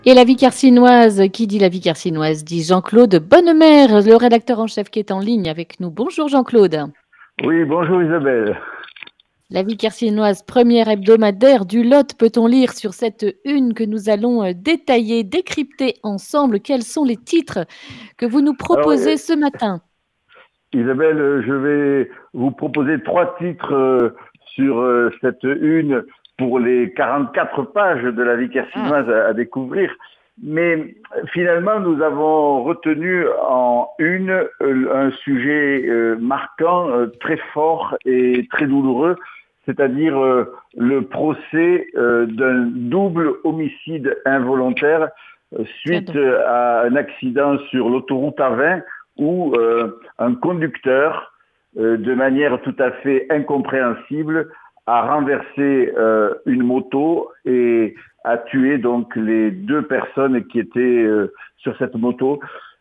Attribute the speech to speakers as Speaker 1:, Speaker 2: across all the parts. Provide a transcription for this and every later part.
Speaker 1: Et la vie carcinoise, qui dit la vie carcinoise dit Jean-Claude Bonnemère, le rédacteur en chef qui est en ligne avec nous. Bonjour Jean-Claude.
Speaker 2: Oui, bonjour Isabelle.
Speaker 1: La vie carcinoise, première hebdomadaire du Lot, peut-on lire sur cette une que nous allons détailler, décrypter ensemble quels sont les titres que vous nous
Speaker 2: Alors,
Speaker 1: proposez ce matin?
Speaker 2: Isabelle, je vais vous proposer trois titres sur cette une pour les 44 pages de la vie
Speaker 1: Ah,
Speaker 2: carcinoise à découvrir. Mais finalement, nous avons retenu en une un sujet marquant, très fort et très douloureux, c'est-à-dire le procès d'un double homicide involontaire suite
Speaker 1: tiens
Speaker 2: à un accident sur l'autoroute A20 où un conducteur, de manière tout à fait incompréhensible, a renversé une moto et a tué donc les deux personnes qui étaient sur cette moto,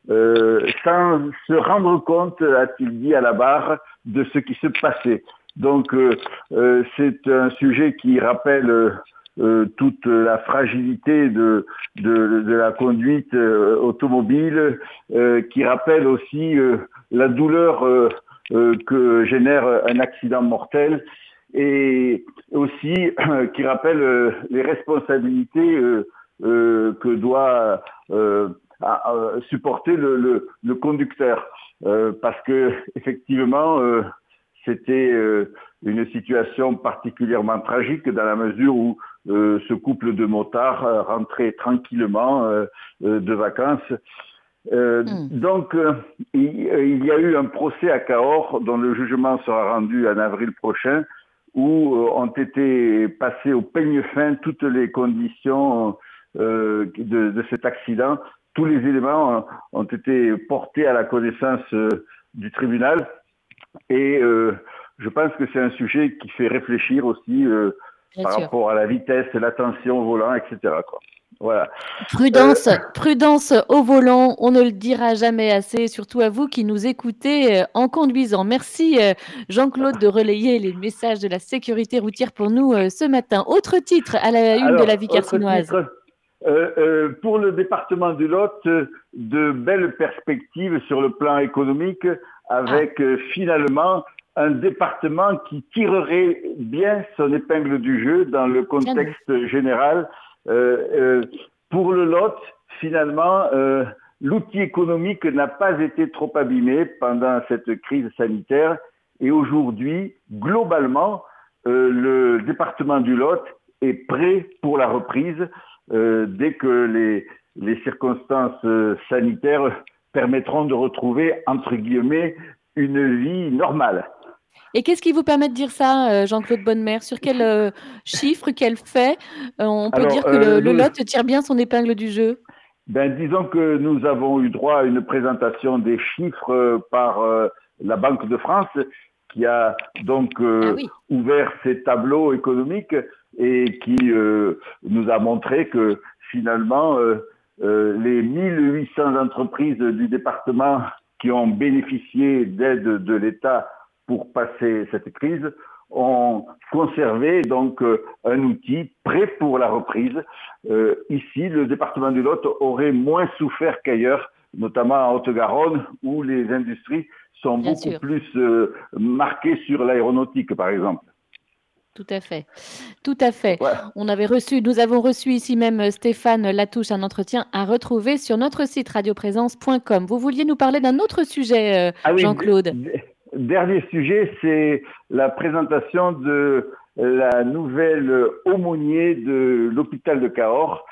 Speaker 2: sans se rendre compte, a-t-il dit à la barre, de ce qui se passait. Donc c'est un sujet qui rappelle toute la fragilité de la conduite automobile, qui rappelle aussi la douleur que génère un accident mortel et aussi qui rappelle les responsabilités que doit supporter le conducteur. Parce que effectivement, c'était une situation particulièrement tragique dans la mesure où ce couple de motards rentrait tranquillement de vacances.
Speaker 1: Hmm.
Speaker 2: Il y a eu un procès à Cahors dont le jugement sera rendu en avril prochain où ont été passées au peigne fin toutes les conditions de cet accident. Tous les éléments ont été portés à la connaissance du tribunal et je pense que c'est un sujet qui fait réfléchir aussi
Speaker 1: Bien
Speaker 2: par
Speaker 1: sûr.
Speaker 2: rapport à la vitesse, l'attention au volant, etc., quoi. Voilà. Euh,
Speaker 1: Prudence, prudence au volant, on ne le dira jamais assez, surtout à vous qui nous écoutez en conduisant. Merci Jean-Claude de relayer les messages de la sécurité routière pour nous ce matin. Autre titre à la une de la
Speaker 2: alors,
Speaker 1: vie
Speaker 2: autre
Speaker 1: carcinoise.
Speaker 2: titre, pour le département du Lot, de belles perspectives sur le plan économique
Speaker 1: Ah,
Speaker 2: avec finalement un département qui tirerait bien son épingle du jeu dans le
Speaker 1: tiens donc.
Speaker 2: contexte général. Euh, euh, pour le Lot, finalement, l'outil économique n'a pas été trop abîmé pendant cette crise sanitaire et aujourd'hui, globalement, le département du Lot est prêt pour la reprise dès que les circonstances sanitaires permettront de retrouver, entre guillemets, une vie normale.
Speaker 1: Et qu'est-ce qui vous permet de dire ça, Jean-Claude Bonnemère? Sur quel chiffre, quel fait on peut dire
Speaker 2: Alors,
Speaker 1: que le Lot tire bien son épingle du jeu?
Speaker 2: disons que nous avons eu droit à une présentation des chiffres par la Banque de France, qui a donc
Speaker 1: Ah oui,
Speaker 2: ouvert ses tableaux économiques et qui nous a montré que finalement, les 1800 entreprises du département qui ont bénéficié d'aide de l'État pour passer cette crise ont conservé donc un outil prêt pour la reprise. Ici, le département du Lot aurait moins souffert qu'ailleurs, notamment en Haute-Garonne, où les industries sont
Speaker 1: bien
Speaker 2: beaucoup
Speaker 1: sûr,
Speaker 2: plus marquées sur l'aéronautique, par exemple.
Speaker 1: tout à fait. Tout à fait.
Speaker 2: Voilà.
Speaker 1: Nous avons reçu ici même Stéphane Latouche, un entretien à retrouver sur notre site radioprésence.com. Vous vouliez nous parler d'un autre sujet,
Speaker 2: Ah oui,
Speaker 1: Jean-Claude?
Speaker 2: dernier sujet, c'est la présentation de la nouvelle aumônier de l'hôpital de Cahors.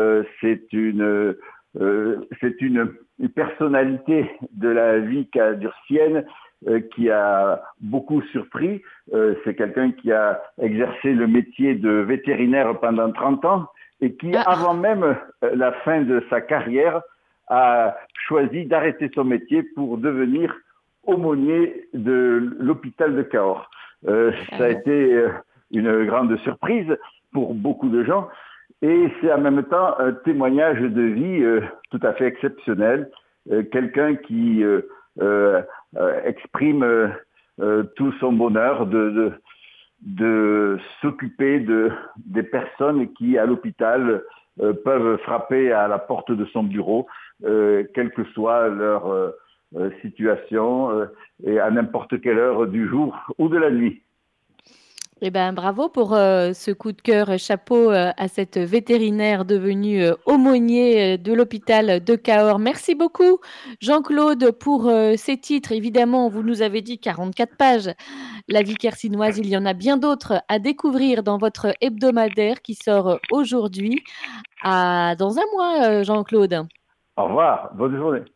Speaker 2: C'est une personnalité de la vie cadurcienne qui a beaucoup surpris. C'est quelqu'un qui a exercé le métier de vétérinaire pendant 30 ans et qui,
Speaker 1: Ah,
Speaker 2: avant même la fin de sa carrière, a choisi d'arrêter son métier pour devenir aumônier de l'hôpital de Cahors. Ça a
Speaker 1: carrément.
Speaker 2: été une grande surprise pour beaucoup de gens et c'est en même temps un témoignage de vie tout à fait exceptionnel. Quelqu'un qui exprime tout son bonheur de s'occuper des personnes qui, à l'hôpital, peuvent frapper à la porte de son bureau, quelle que soit leur situation et à n'importe quelle heure du jour ou de la nuit.
Speaker 1: Eh ben, bravo pour ce coup de cœur. Chapeau à cette vétérinaire devenue aumônier de l'hôpital de Cahors. Merci beaucoup, Jean-Claude, pour ces titres. Évidemment, vous nous avez dit 44 pages. La vie quercinoise, il y en a bien d'autres à découvrir dans votre hebdomadaire qui sort aujourd'hui. Dans un mois, Jean-Claude.
Speaker 2: Au revoir, bonne journée.